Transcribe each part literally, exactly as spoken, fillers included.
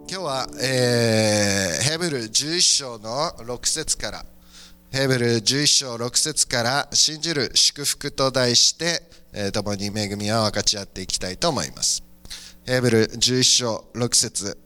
今日は、えー、ヘブルじゅういっ章のろく節からヘブルじゅういっ章ろく節から信じる祝福と題して、えー、共に恵みを分かち合っていきたいと思います。ヘブルじゅういっ章ろく節、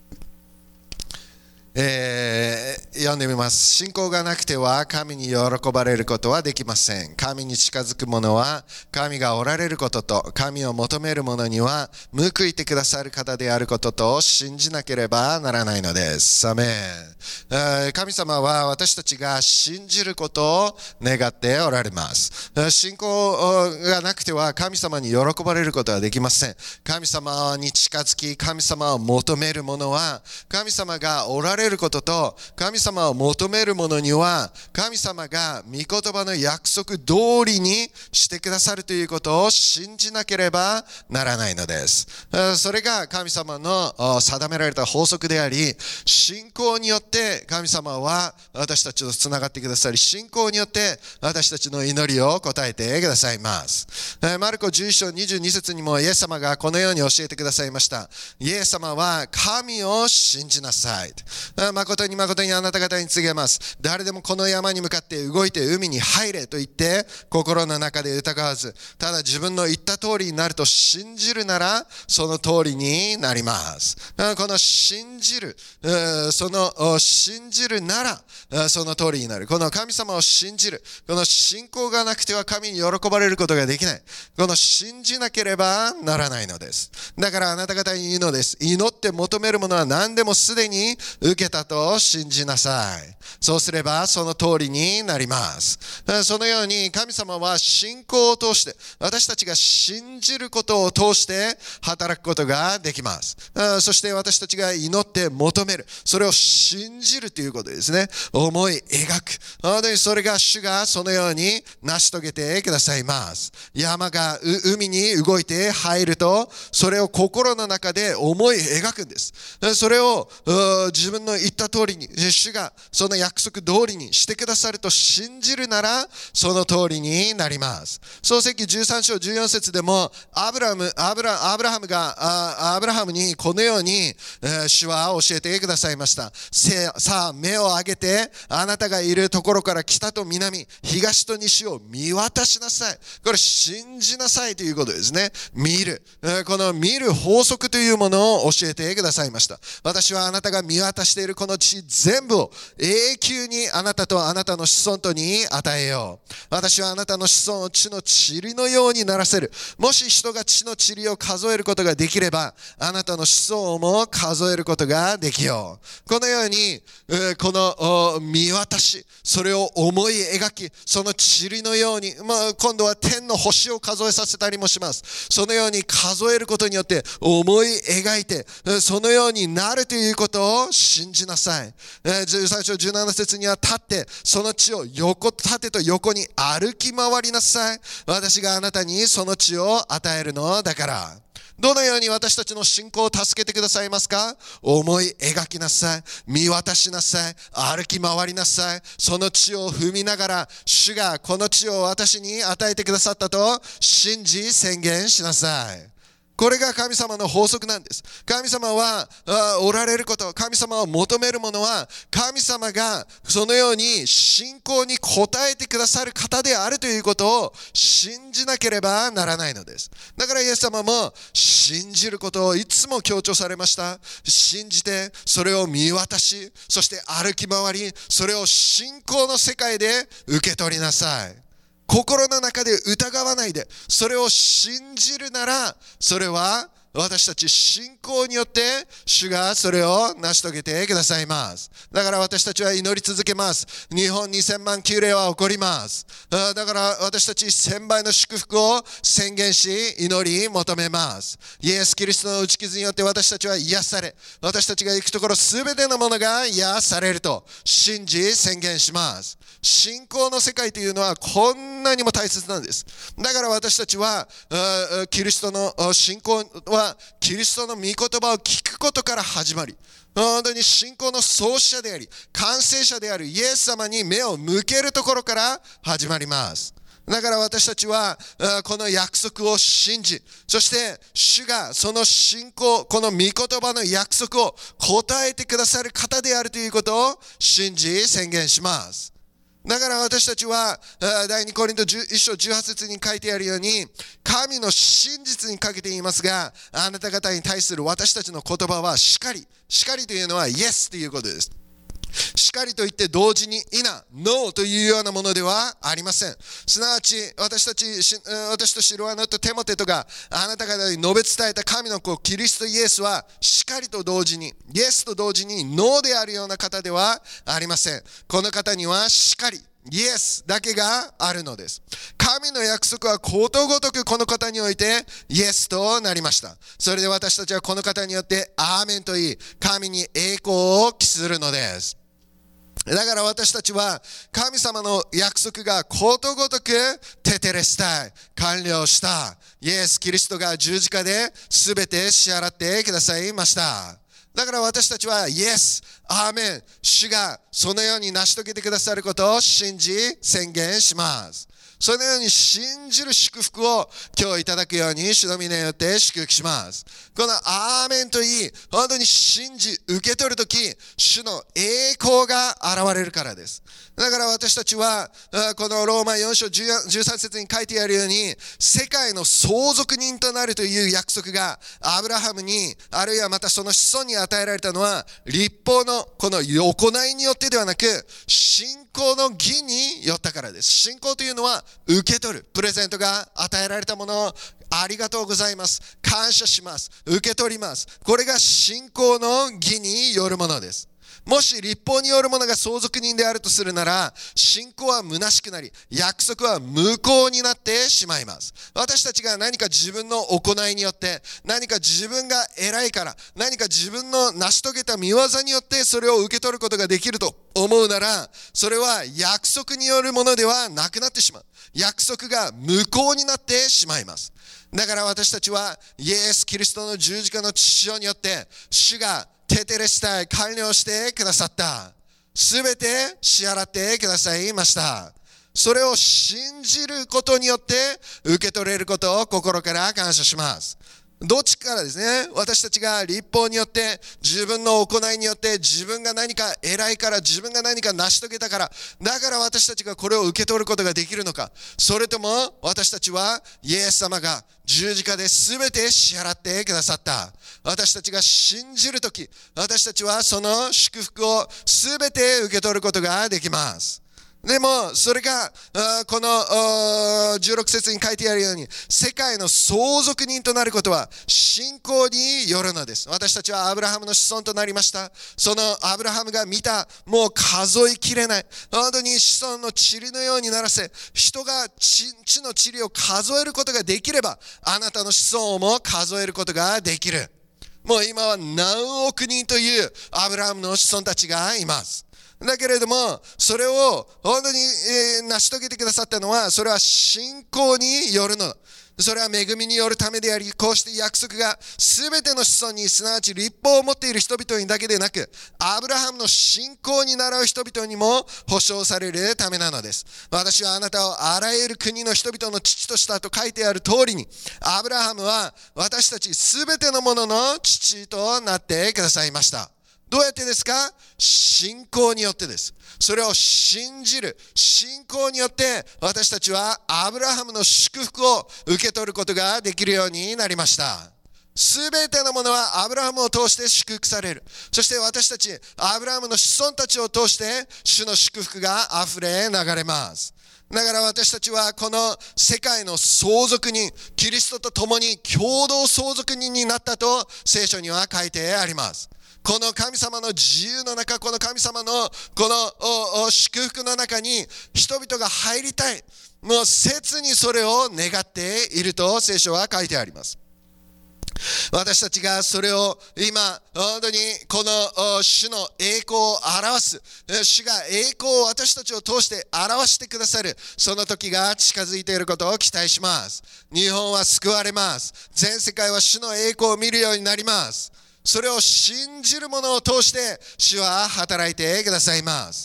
えー、読んでみます。信仰がなくては神に喜ばれることはできません。神に近づく者は神がおられることと、神を求める者には報いてくださる方であることと信じなければならないのです。アメン。神様は私たちが信じることを願っておられます。信仰がなくては神様に喜ばれることはできません。神様に近づき、神様を求める者は神様がおられることと、神様を求める者には神様が御言葉の約束通りにしてくださるということを信じなければならないのです。それが神様の定められた法則であり、信仰によって神様は私たちとつながってくださり、信仰によって私たちの祈りを答えてくださいます。マルコじゅういっ章にじゅうに節にもイエス様がこのように教えてくださいました。イエス様は神を信じなさい。誠に誠にあなた方に告げます。誰でもこの山に向かって動いて海に入れと言って心の中で疑わず、ただ自分の言った通りになると信じるならその通りになります。この信じる、その信じるならその通りになる。この神様を信じる、この信仰がなくては神に喜ばれることができない。この信じなければならないのです。だからあなた方に言うのです。祈って求めるものは何でもすでに受けたと信じなさい。そうすればその通りになります。そのように神様は信仰を通して、私たちが信じることを通して働くことができます。そして私たちが祈って求める、それを信じるということですね。思い描く、本当にそれが主がそのように成し遂げてくださいます。山が海に動いて入ると、それを心の中で思い描くんです。それを自分の言った通りに、主がその約束通りにしてくださると信じるならその通りになります。創世記じゅうさん章じゅうよん節でもアブラム、アブラ、アブラハムがアブラハムにこのように、えー、主は教えてくださいました。さあ目を上げてあなたがいるところから北と南、東と西を見渡しなさい。これ信じなさいということですね。見る、えー、この見る法則というものを教えてくださいました。私はあなたが見渡しているこの地全部を永久にあなたとあなたの子孫とに与えよう。私はあなたの子孫を地の塵のようにならせる。もし人が地の塵を数えることができれば、あなたの子孫も数えることができよう。このように、この見渡し、それを思い描き、その塵のように、まあ、今度は天の星を数えさせたりもします。そのように数えることによって思い描いて、そのようになるということを信じなさい。じゅうさん章じゅうなな節には、立ってその地を横縦と横に歩き回りなさい。私があなたにその地を与えるのだから。どのように私たちの信仰を助けてくださいますか？思い描きなさい。見渡しなさい。歩き回りなさい。その地を踏みながら、主がこの地を私に与えてくださったと信じ宣言しなさい。これが神様の法則なんです。神様はおられること、神様を求めるものは、神様がそのように信仰に応えてくださる方であるということを信じなければならないのです。だからイエス様も信じることをいつも強調されました。信じて、それを見渡し、そして歩き回り、それを信仰の世界で受け取りなさい。心の中で疑わないで、それを信じるなら、それは私たち信仰によって主がそれを成し遂げてくださいます。だから私たちは祈り続けます。日本にせんまん級例は起こります。だから私たちせんばいの祝福を宣言し、祈り求めます。イエス・キリストの打ち傷によって私たちは癒され、私たちが行くところすべてのものが癒されると信じ宣言します。信仰の世界というのはこんなにも大切なんです。だから私たちはキリストの信仰はキリストの御言葉を聞くことから始まり、本当に信仰の創始者であり完成者であるイエス様に目を向けるところから始まります。 だから私たちはこの約束を信じ、そして主がその信仰、この御言葉の約束を答えてくださる方であるということを信じ宣言します。だから私たちは第二コリントいち章じゅうはち節に書いてあるように、神の真実にかけて言いますが、あなた方に対する私たちの言葉はしかり、しかりというのはイエスということです。しかりと言って同時にイナ、ノーというようなものではありません。すなわち私たち、私とシロアナとテモテとがあなた方に述べ伝えた神の子キリストイエスはしかりと同時に、イエスと同時にノーであるような方ではありません。この方にはしかり、イエスだけがあるのです。神の約束はことごとくこの方においてイエスとなりました。それで私たちはこの方によってアーメンと言い、神に栄光を期するのです。だから私たちは神様の約束がことごとくテテレスタイ、完了した。イエス・キリストが十字架で全て支払ってくださいました。だから私たちはイエス、アーメン、主がそのように成し遂げてくださることを信じ宣言します。そのように信じる祝福を今日いただくように主の皆によって祝福します。このアーメンといい、本当に信じ受け取るとき、主の栄光が現れるからです。だから私たちはこのローマよん章じゅうさん節に書いてあるように、世界の相続人となるという約束がアブラハムに、あるいはまたその子孫に与えられたのは、律法のこの行いによってではなく、信仰の義によったからです。信仰というのは受け取る、プレゼントが与えられたものをありがとうございます、感謝します、受け取ります。これが信仰の義によるものです。もし律法によるものが相続人であるとするなら、信仰は虚しくなり、約束は無効になってしまいます。私たちが何か自分の行いによって、何か自分が偉いから、何か自分の成し遂げた見業によってそれを受け取ることができると思うなら、それは約束によるものではなくなってしまう。約束が無効になってしまいます。だから私たちはイエス・キリストの十字架の血潮によって、主がテテレスタイ、完了してくださった。すべて支払ってくださいました。それを信じることによって受け取れることを心から感謝します。どっちからですね、私たちが律法によって、自分の行いによって、自分が何か偉いから、自分が何か成し遂げたから、だから私たちがこれを受け取ることができるのか、それとも私たちはイエス様が十字架で全て支払ってくださった。私たちが信じるとき、私たちはその祝福を全て受け取ることができます。でもそれがこのじゅうろく節に書いてあるように、世界の相続人となることは信仰によるのです。私たちはアブラハムの子孫となりました。そのアブラハムが見た、もう数えきれない、本当に子孫の塵のようにならせ、人が地の塵を数えることができれば、あなたの子孫をも数えることができる。もう今は何億人というアブラハムの子孫たちがいます。だけれども、それを本当に、えー、成し遂げてくださったのは、それは信仰によるの。それは恵みによるためであり、こうして約束が全ての子孫に、すなわち律法を持っている人々にだけでなく、アブラハムの信仰に倣う人々にも保証されるためなのです。私はあなたをあらゆる国の人々の父としたと書いてある通りに、アブラハムは私たち全てのものの父となってくださいました。どうやってですか？信仰によってです。それを信じる信仰によって、私たちはアブラハムの祝福を受け取ることができるようになりました。すべてのものはアブラハムを通して祝福される。そして私たちアブラハムの子孫たちを通して主の祝福があふれ流れます。だから私たちはこの世界の相続人、キリストと共に共同相続人になったと聖書には書いてあります。この神様の自由の中、この神様のこの祝福の中に人々が入りたい。もう切にそれを願っていると聖書は書いてあります。私たちがそれを今本当にこの主の栄光を表す、主が栄光を私たちを通して表してくださる、その時が近づいていることを期待します。日本は救われます。全世界は主の栄光を見るようになります。それを信じる者を通して主は働いてくださいます。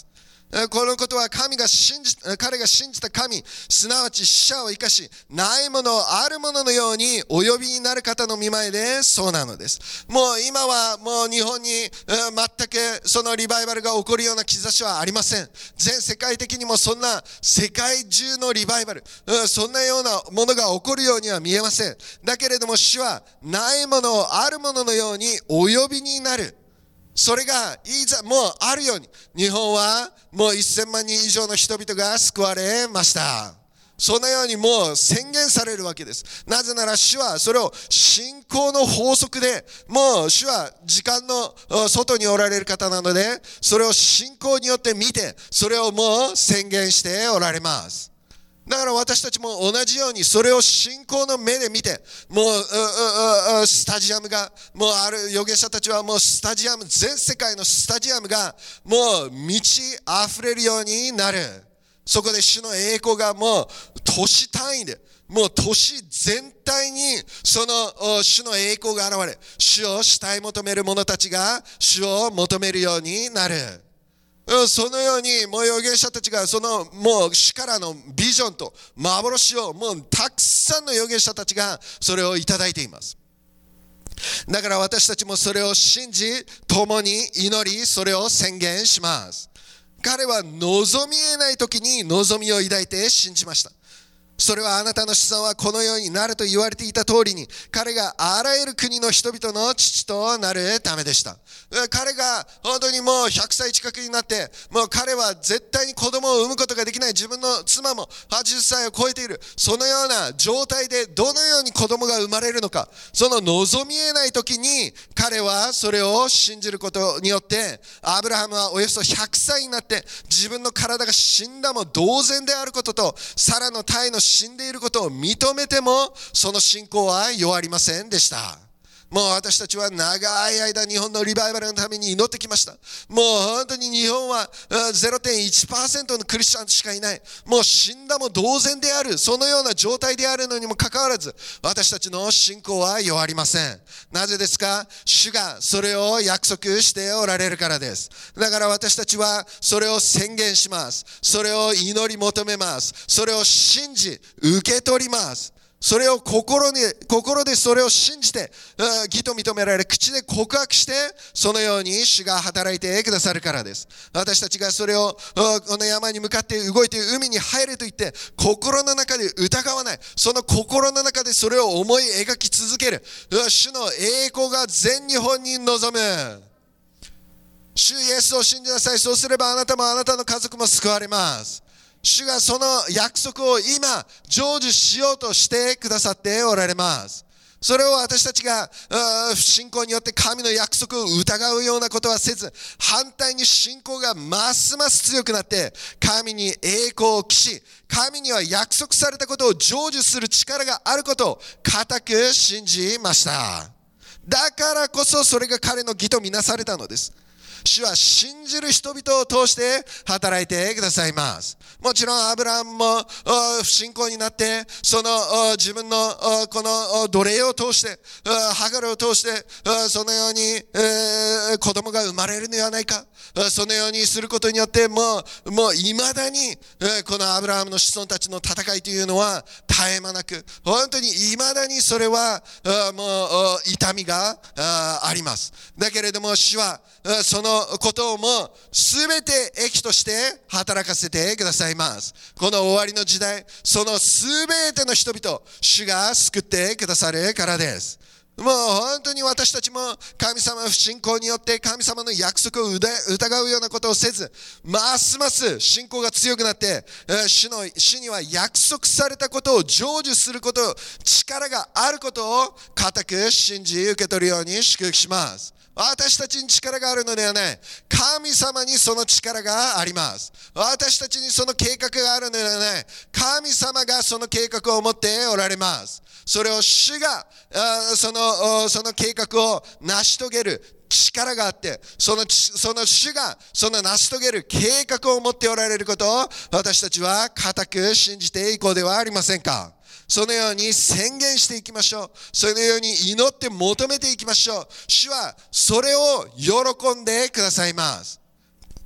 このことは神が信じ、彼が信じた神、すなわち死者を生かし、ないものをあるもののようにお呼びになる方の御前でそうなのです。もう今はもう日本に全くそのリバイバルが起こるような兆しはありません。全世界的にもそんな世界中のリバイバル、そんなようなものが起こるようには見えません。だけれども主はないものをあるもののようにお呼びになる。それがいざもうあるように、日本はもうせんまんにん以上の人々が救われました。そのようにもう宣言されるわけです。なぜなら主はそれを信仰の法則で、もう主は時間の外におられる方なので、それを信仰によって見て、それをもう宣言しておられます。だから私たちも同じようにそれを信仰の目で見て、もう、うううスタジアムが、もうある預言者たちはもうスタジアム、全世界のスタジアムがもう満ち溢れるようになる。そこで主の栄光がもう都市単位で、もう都市全体にその主の栄光が現れ、主を慕い求める者たちが主を求めるようになる。そのようにもう預言者たちがそのもう主からのビジョンと幻をもうたくさんの預言者たちがそれをいただいています。だから私たちもそれを信じ、共に祈り、それを宣言します。彼は望み得ない時に望みを抱いて信じました。それはあなたの子孫はこのようになると言われていた通りに、彼があらゆる国の人々の父となるためでした。彼が本当にもうひゃくさい近くになって、もう彼は絶対に子供を産むことができない、自分の妻もはちじゅっさいを超えている、そのような状態でどのように子供が生まれるのか、その望み得ない時に彼はそれを信じることによって、アブラハムはおよそひゃくさいになって自分の体が死んだも同然であることと、サラの胎の死んでいることを認めても、その信仰は弱りませんでした。もう私たちは長い間日本のリバイバルのために祈ってきました。もう本当に日本は ゼロてんいちパーセント のクリスチャンしかいない。もう死んだも同然である。そのような状態であるのにもかかわらず、私たちの信仰は弱りません。なぜですか？主がそれを約束しておられるからです。だから私たちはそれを宣言します。それを祈り求めます。それを信じ、受け取ります。それを心に、心でそれを信じて、義と認められ、口で告白して、そのように主が働いてくださるからです。私たちがそれを、この山に向かって動いて海に入れと言って、心の中で疑わない。その心の中でそれを思い描き続ける。主の栄光が全日本に臨む。主イエスを信じなさい。そうすればあなたもあなたの家族も救われます。主がその約束を今成就しようとしてくださっておられます。それを私たちが不信仰によって神の約束を疑うようなことはせず、反対に信仰がますます強くなって神に栄光を期し、神には約束されたことを成就する力があることを固く信じました。だからこそそれが彼の義とみなされたのです。主は信じる人々を通して働いてくださいます。もちろんアブラハムも不信仰になって、その自分のこの奴隷を通して、ハガルを通して、そのように子供が生まれるのではないか、そのようにすることによってもう、もう未だにこのアブラハムの子孫たちの戦いというのは絶え間なく、本当に未だにそれはもう痛みがあります。だけれども主はそのことをもう全て益として働かせてくださいます。この終わりの時代、その全ての人々を主が救ってくださるからです。もう本当に私たちも神様の不信仰によって神様の約束を疑うようなことをせず、ますます信仰が強くなって、主の主には約束されたことを成就すること、力があることを固く信じ受け取るように祝福します。私たちに力があるのではない。神様にその力があります。私たちにその計画があるのではない。神様がその計画を持っておられます。それを主がその、その計画を成し遂げる力があって、その、その主がその成し遂げる計画を持っておられることを私たちは固く信じていこうではありませんか。そのように宣言していきましょう。そのように祈って求めていきましょう。主はそれを喜んでくださいます。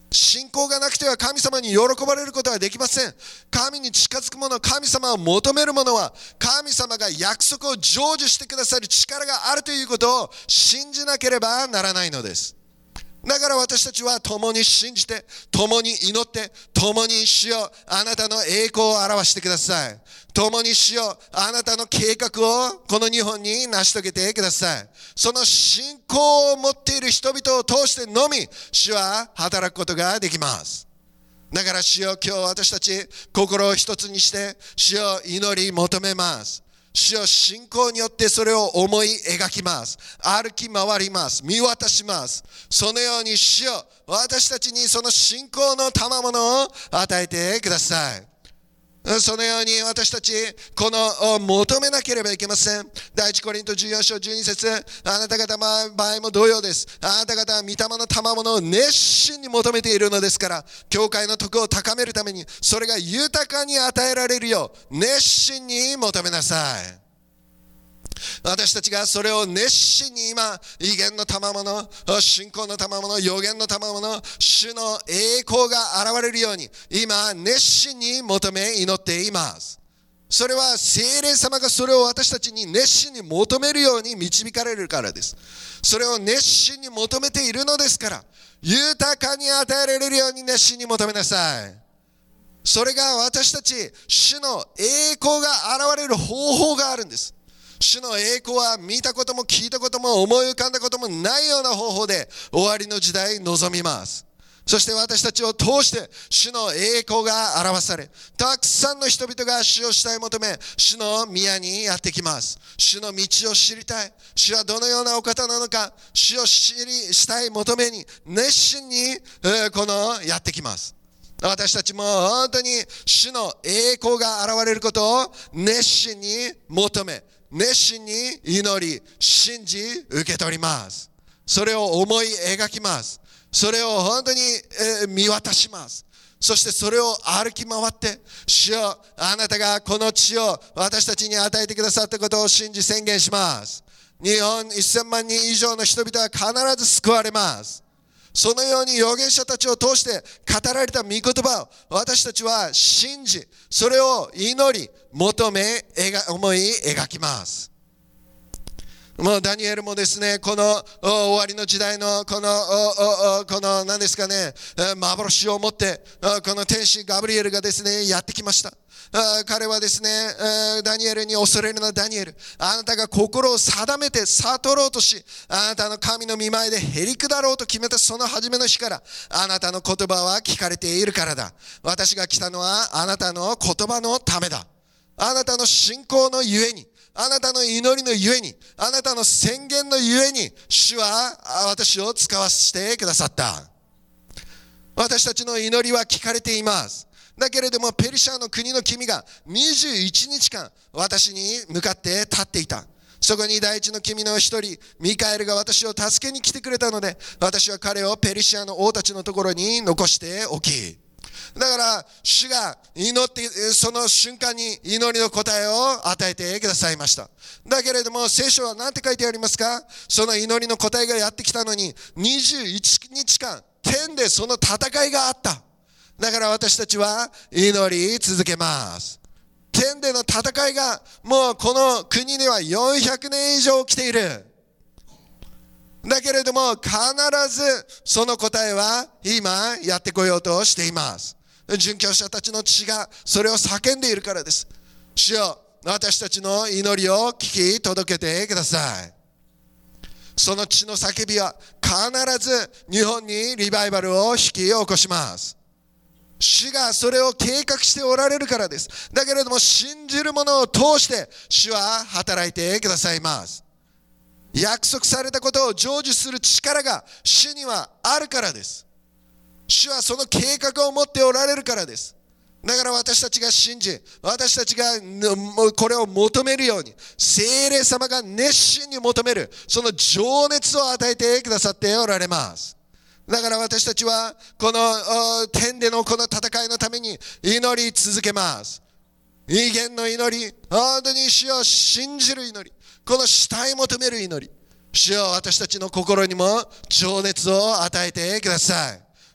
信仰がなくては神様に喜ばれることはできません。神に近づく者、神様を求める者は、神様が約束を成就してくださる力があるということを信じなければならないのです。だから私たちは共に信じて、共に祈って、共に主よ、あなたの栄光を表してください。共に主よ、あなたの計画をこの日本に成し遂げてください。その信仰を持っている人々を通してのみ、主は働くことができます。だから主よ、今日私たち心を一つにして、主よ、祈り求めます。主よ、信仰によってそれを思い描きます。歩き回ります。見渡します。そのように主よ、私たちにその信仰の賜物を与えてください。そのように私たち、この求めなければいけません。第一コリントじゅうよん章じゅうに節、あなた方の場合も同様です。あなた方は御霊の賜物を熱心に求めているのですから、教会の徳を高めるために、それが豊かに与えられるよう、熱心に求めなさい。私たちがそれを熱心に今、異言の賜物、信仰の賜物、予言の賜物、主の栄光が現れるように、今、熱心に求め、祈っています。それは聖霊様がそれを私たちに熱心に求めるように導かれるからです。それを熱心に求めているのですから、豊かに与えられるように熱心に求めなさい。それが私たち、主の栄光が現れる方法があるんです。主の栄光は見たことも聞いたことも思い浮かんだこともないような方法で終わりの時代に臨みます。そして私たちを通して主の栄光が表され、たくさんの人々が主を慕い求め、主の宮にやってきます。主の道を知りたい。主はどのようなお方なのか、主を知りしたい求めに熱心に、えー、このやってきます。私たちも本当に主の栄光が現れることを熱心に求め、熱心に祈り、信じ、受け取ります。それを思い描きます。それを本当に、えー、見渡します。そしてそれを歩き回って、主よ、あなたがこの地を私たちに与えてくださったことを信じ宣言します。日本せんまんにん以上の人々は必ず救われます。そのように預言者たちを通して語られた御言葉を私たちは信じ、それを祈り、求め、思い描きます。もうダニエルもですね、この終わりの時代のこの、この何ですかね、幻を持って、この天使ガブリエルがですね、やってきました。彼はですね、ダニエルに恐れるなダニエル、あなたが心を定めて悟ろうとし、あなたの神の御前でへり下ろうと決めたその初めの日から、あなたの言葉は聞かれているからだ。私が来たのはあなたの言葉のためだ。あなたの信仰のゆえに、あなたの祈りのゆえに、あなたの宣言のゆえに、主は私を使わせてくださった。私たちの祈りは聞かれています。だけれどもペルシャの国の君がにじゅういちにちかん私に向かって立っていた。そこに第一の君の一人ミカエルが私を助けに来てくれたので、私は彼をペルシアの王たちのところに残しておき、だから主が祈ってその瞬間に祈りの答えを与えてくださいました。だけれども聖書は何て書いてありますか？その祈りの答えがやってきたのににじゅういちにちかん天でその戦いがあった。だから私たちは祈り続けます。天での戦いがもうこの国にはよんひゃくねん以上起きている。だけれども必ずその答えは今やってこようとしています。殉教者たちの血がそれを叫んでいるからです。主よ、私たちの祈りを聞き届けてください。その血の叫びは必ず日本にリバイバルを引き起こします。主がそれを計画しておられるからです。だけれども信じる者を通して主は働いてくださいます。約束されたことを成就する力が主にはあるからです。主はその計画を持っておられるからです。だから私たちが信じ、私たちがこれを求めるように、聖霊様が熱心に求めるその情熱を与えてくださっておられます。だから私たちはこの天でのこの戦いのために祈り続けます。異言の祈り、本当に主を信じる祈り、この主体求める祈り、主よ、私たちの心にも情熱を与えてください。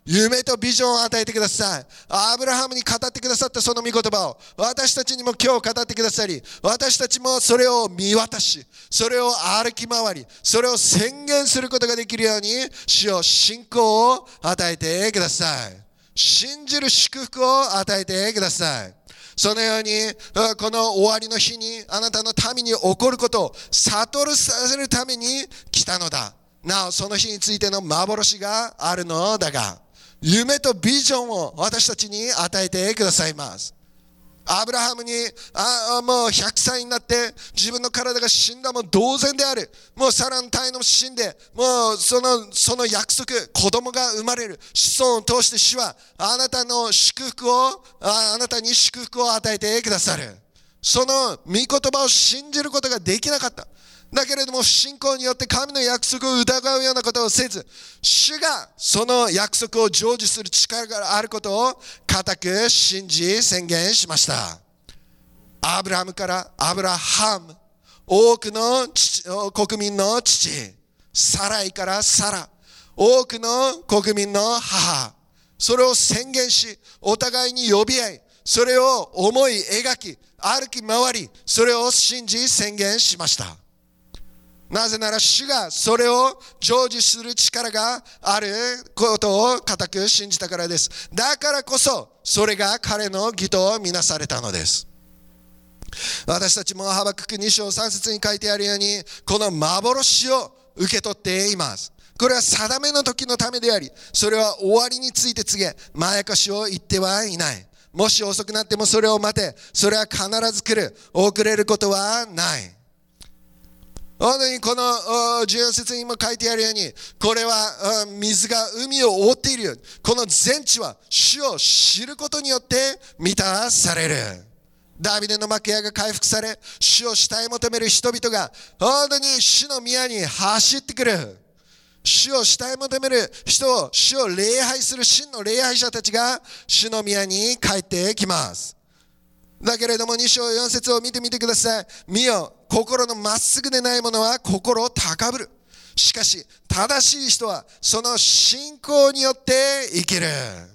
夢とビジョンを与えてください。アブラハムに語ってくださったその御言葉を私たちにも今日語ってくださり、私たちもそれを見渡し、それを歩き回り、それを宣言することができるように、主よ信仰を与えてください。信じる祝福を与えてください。そのようにこの終わりの日にあなたの民に起こることを悟らせるために来たのだ。なおその日についての幻があるのだが、夢とビジョンを私たちに与えてくださいます。アブラハムにあもうひゃくさいになって自分の体が死んだも同然である。もうサラの体の死んで、もうそのその約束、子供が生まれる。子孫を通して主はあなたの祝福をああなたに祝福を与えてくださる。その御言葉を信じることができなかった。だけれども不信仰によって神の約束を疑うようなことをせず、主がその約束を成就する力があることを固く信じ宣言しました。アブラハムからアブラハム、多くの父国民の父、サライからサラ、多くの国民の母、それを宣言し、お互いに呼び合い、それを思い描き、歩き回り、それを信じ宣言しました。なぜなら主がそれを成就する力があることを固く信じたからです。だからこそそれが彼の義とみなされたのです。私たちもハバククに章さん節に書いてあるように、この幻を受け取っています。これは定めの時のためであり、それは終わりについて告げ、まやかしを言ってはいない。もし遅くなってもそれを待て、それは必ず来る。遅れることはない。本当にこのじゅうよん節にも書いてあるように、これは水が海を覆っているように、この全地は主を知ることによって満たされる。ダビデの幕屋が回復され、主を慕い求める人々が本当に主の宮に走ってくる。主を慕い求める人を、主を礼拝する真の礼拝者たちが主の宮に帰ってきます。だけれどもに章よん節を見てみてください。見よ、心のまっすぐでない者は心を高ぶる。しかし正しい人はその信仰によって生きる。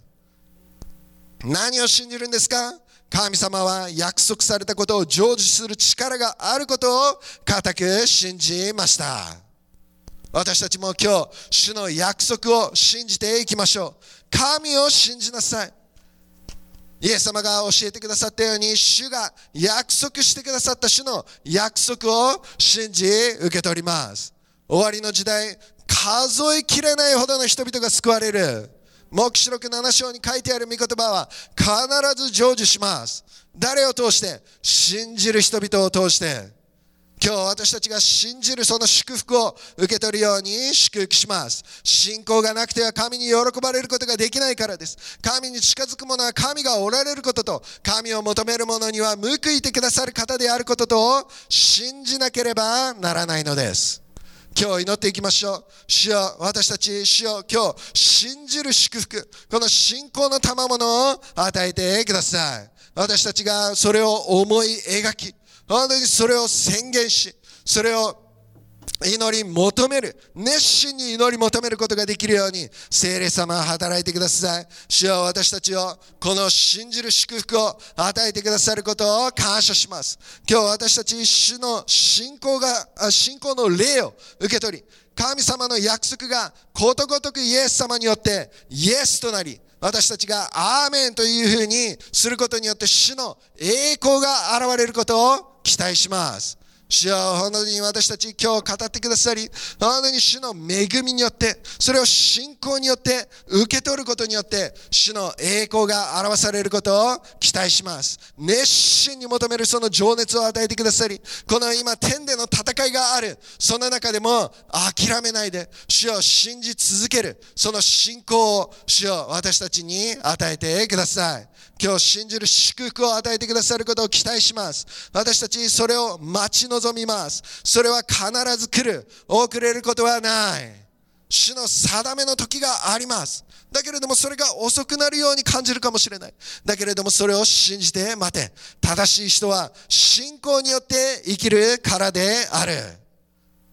何を信じるんですか？神様は約束されたことを成就する力があることを固く信じました。私たちも今日主の約束を信じていきましょう。神を信じなさい。イエス様が教えてくださったように、主が約束してくださった主の約束を信じ受け取ります。終わりの時代、数えきれないほどの人々が救われる。黙示録なな章に書いてある御言葉は必ず成就します。誰を通して？信じる人々を通して。今日私たちが信じるその祝福を受け取るように祝福します。信仰がなくては神に喜ばれることができないからです。神に近づく者は神がおられることと、神を求める者には報いてくださる方であることと信じなければならないのです。今日祈っていきましょう。主よ、私たち、主よ、今日信じる祝福、この信仰の賜物を与えてください。私たちがそれを思い描き、本当にそれを宣言し、それを祈り求める、熱心に祈り求めることができるように聖霊様働いてください。主よ、私たちをこの信じる祝福を与えてくださることを感謝します。今日私たち主の信仰が信仰の霊を受け取り、神様の約束がことごとくイエス様によってイエスとなり、私たちがアーメンというふうにすることによって主の栄光が現れることを期待します。主よ、本当に私たち今日語ってくださり、本当に主の恵みによって、それを信仰によって受け取ることによって主の栄光が表されることを期待します。熱心に求めるその情熱を与えてくださり、この今天での戦いがある、その中でも諦めないで主を信じ続ける、その信仰を主よ、私たちに与えてください。今日信じる祝福を与えてくださることを期待します。私たちそれを待ち望みます。それは必ず来る。遅れることはない。主の定めの時があります。だけれどもそれが遅くなるように感じるかもしれない。だけれどもそれを信じて待て。正しい人は信仰によって生きるからである。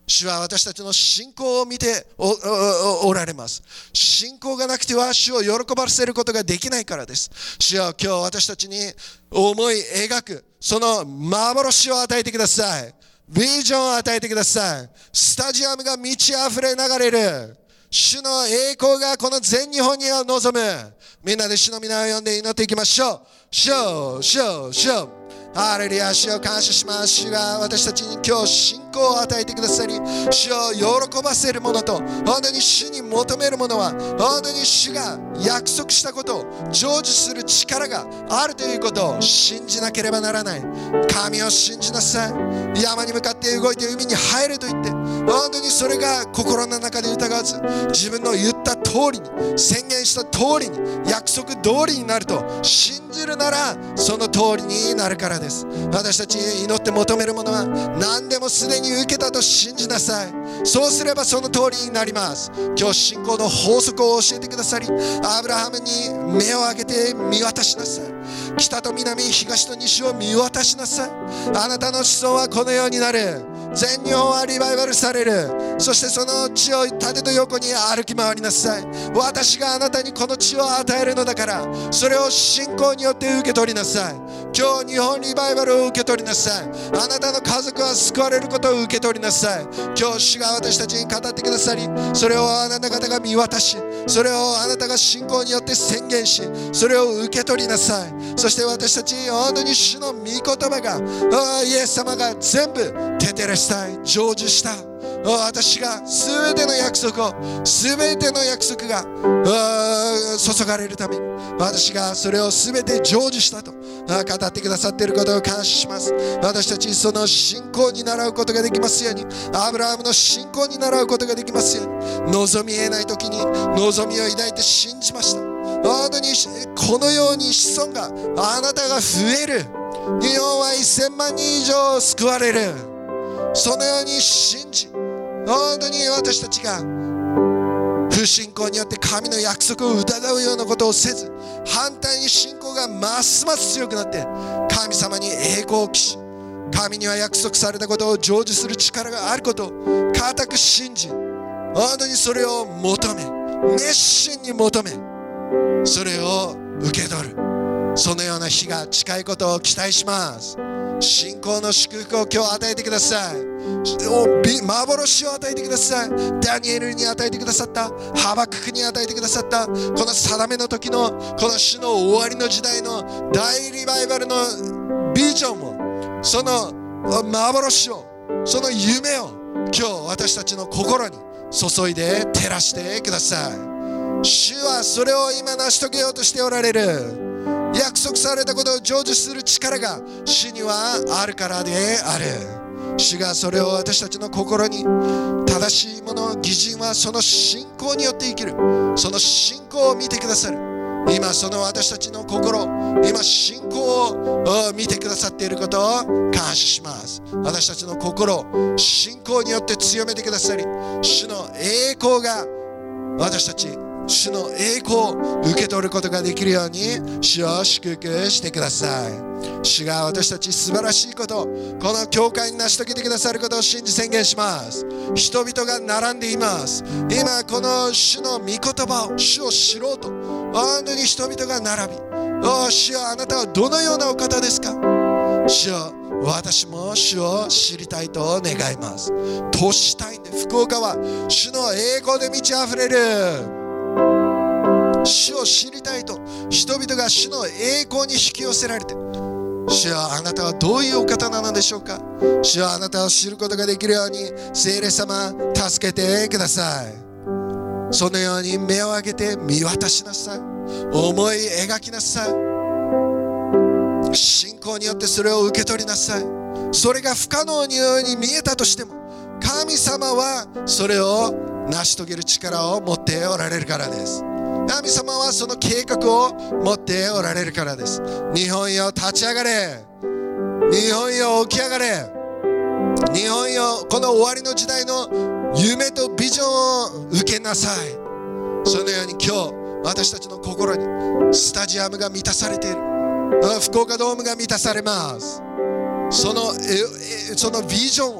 主は私たちの信仰を見て お, お, おられます。信仰がなくては主を喜ばせることができないからです。主よ、今日私たちに思い描くその幻を与えてください。ビジョンを与えてください。スタジアムが満ち溢れ流れる主の栄光がこの全日本には望む。みんなで主の皆を呼んで祈っていきましょう。主よ、主よ、主よ、ハレルヤ、主を感謝します。主が私たちに今日信仰を与えてくださり、主を喜ばせるものと、本当に主に求めるものは、本当に主が約束したことを成就する力があるということを信じなければならない。神を信じなさい。山に向かって動いて海に入ると言って、本当にそれが心の中で疑わず、自分の言った通りに、宣言した通りに、約束通りになると信じるなら、その通りになるからです。私たち祈って求めるものは何でもすでに受けたと信じなさい。そうすればその通りになります。今日信仰の法則を教えてくださり、アブラハムに目を上げて見渡しなさい。北と南、東と西を見渡しなさい。あなたの子孫はこのようになる。全日本はリバイバルされる。そしてその地を縦と横に歩き回りなさい。私があなたにこの地を与えるのだから、それを信仰によって受け取りなさい。今日日本リバイバルを受け取りなさい。あなたの家族は救われることを受け取りなさい。今日主が私たちに語ってくださり、それをあなた方が見渡し、それをあなたが信仰によって宣言し、それを受け取りなさい。そして私たち本当に主の御言葉が、イエス様が全部テテレスタイ成就した。私が全ての約束を全ての約束が注がれるために、私がそれを全て成就したと語ってくださっていることを感謝します。私たちその信仰に習うことができますように、アブラハムの信仰に習うことができますように、望み得ない時に望みを抱いて信じました。本当にこのように子孫があなたが増える。日本はせんまんにん以上救われる。そのように信じ、本当に私たちが不信仰によって神の約束を疑うようなことをせず、反対に信仰がますます強くなって神様に栄光を期し、神には約束されたことを成就する力があることを固く信じ、本当にそれを求め、熱心に求め、それを受け取る。そのような日が近いことを期待します。信仰の祝福を今日与えてください。幻を与えてください。ダニエルに与えてくださった、ハバククに与えてくださった、この定めの時のこの主の終わりの時代の大リバイバルのビジョンを、その幻を、その夢を今日私たちの心に注いで照らしてください。主はそれを今成し遂げようとしておられる。約束されたことを成就する力が主にはあるからである。主がそれを私たちの心に、正しいもの、義人はその信仰によって生きる。その信仰を見てくださる。今その私たちの心、今信仰を見てくださっていることを感謝します。私たちの心を信仰によって強めてくださり、主の栄光が私たち、主の栄光を受け取ることができるように主を祝福してください。主が私たち素晴らしいことをこの教会に成し遂げてくださることを信じ宣言します。人々が並んでいます。今この主の御言葉を、主を知ろうと本当に人々が並び、お主よ、あなたはどのようなお方ですか。主よ、私も主を知りたいと願います。都市単位で福岡は主の栄光で満ち溢れる。主を知りたいと人々が主の栄光に引き寄せられて、主よ、あなたはどういうお方なのでしょうか。主よ、あなたを知ることができるように聖霊様助けてください。そのように目を上げて見渡しなさい。思い描きなさい。信仰によってそれを受け取りなさい。それが不可能のように見えたとしても、神様はそれを成し遂げる力を持っておられるからです。神様はその計画を持っておられるからです。日本よ、立ち上がれ。日本よ、起き上がれ。日本よ、この終わりの時代の夢とビジョンを受けなさい。そのように今日私たちの心にスタジアムが満たされている。福岡ドームが満たされます。その、そのビジョンを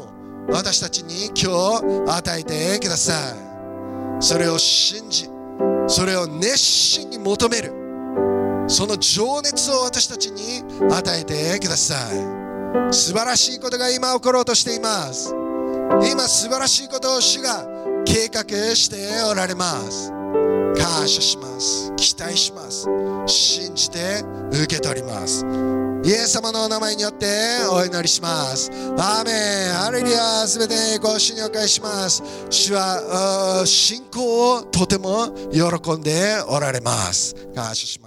私たちに今日与えてください。それを信じ、それを熱心に求める、その情熱を私たちに与えてください。素晴らしいことが今起ころうとしています。今素晴らしいことを主が計画しておられます。感謝します。期待します。信じて受け取ります。イエス様のお名前によってお祈りします。アーメン。ハレルヤ。すべてご主にお返しします。主は信仰をとても喜んでおられます。感謝します。